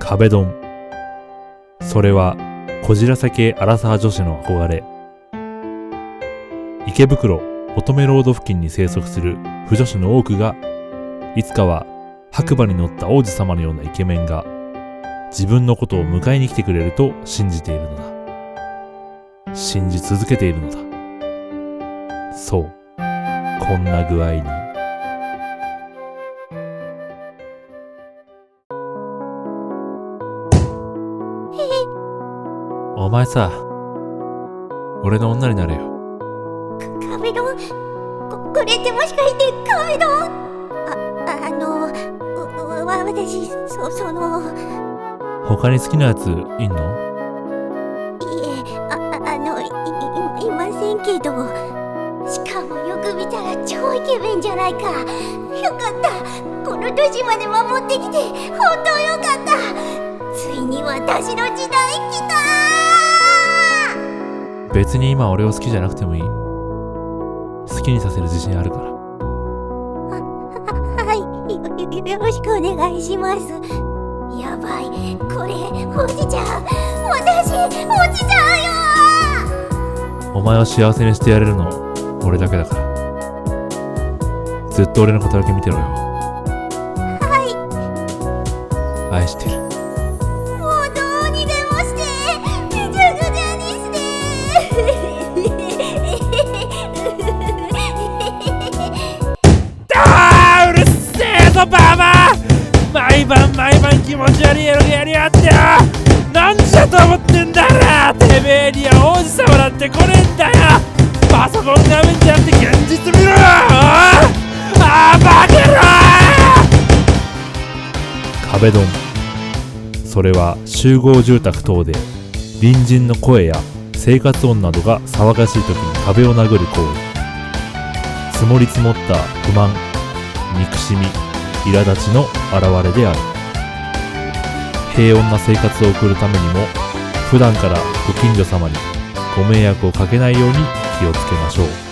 壁ドン。それはこじらせ系アラサー女子の憧れ。池袋乙女ロード付近に生息する腐女子の多くが、いつかは白馬に乗った王子様のようなイケメンが自分のことを迎えに来てくれると信じているのだ。信じ続けているのだ。そう、こんな具合に。お前さ、俺の女になれよ。 壁ドン、これってもしかして壁ドン？私、 他に好きなやついんの？ いえ、いませんけど。しかもよく見たら超イケメンじゃないか。よかった、この年まで守ってきて本当よかった。ついに私の時代来た。 別に今俺を好きじゃなくてもいい。好きにさせる自信あるから。 はい、よろしくお願いします。やばい、これ落ちちゃう。私落ちちゃうよ。 お前を幸せにしてやれるの俺だけだから。ずっと俺のことだけ見てろよ。 はい。 愛してる。 もうどうにでもして、めちゃくちゃにして。 うるせえぞババア。毎晩気持ち悪いエロゲやりやってよ。なんじゃと思ってんだよ。てめえには王子様なんて来ねえんだよ。パソコン画面じゃなくて現実見ろよ。バカ野郎。壁ドン。それは集合住宅等で隣人の声や生活音などが騒がしい時に壁を殴る行為。積もり積もった不満、憎しみ、苛立ちの表れである。平穏な生活を送るためにも、普段からご近所様にご迷惑をかけないように気をつけましょう。